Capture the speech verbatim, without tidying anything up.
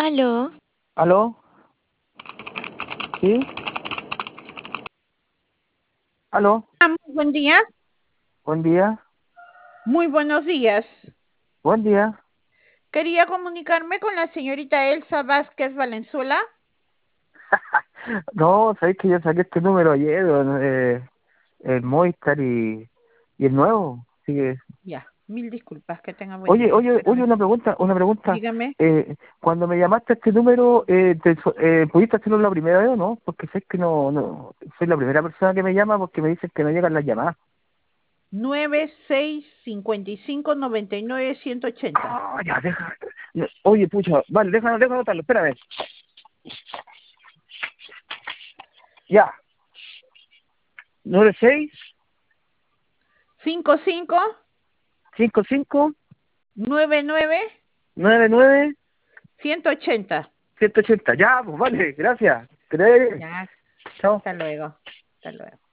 Aló. ¿Aló? ¿Sí? ¿Aló? Ah, muy buen día. Buen día. Muy buenos días. Buen día. Quería comunicarme con la señorita Elsa Vázquez Valenzuela. No, sabéis que yo saqué este número ayer, eh, el Movistar y, y el nuevo. Así que... Ya, mil disculpas, que tenga buen Oye, día. oye, oye, Espérame. una pregunta, una pregunta. Dígame. Eh, cuando me llamaste a este número, eh, te, so- eh, ¿pudiste hacerlo la primera vez o no? Porque sé que no, no, soy la primera persona que me llama porque me dicen que no llegan las llamadas. nueve seis cinco cinco nueve nueve uno ocho cero. Ah, ya, deja. no, Oye, pucha, vale, déjame, déjame anotarlo, espérame. Ya, nueve seis cinco cinco cinco cinco nueve nueve nueve nueve uno ocho cero. ciento ochenta. Ya, pues vale, gracias. Que te vaya bien. Ya, Chao. hasta luego. Hasta luego.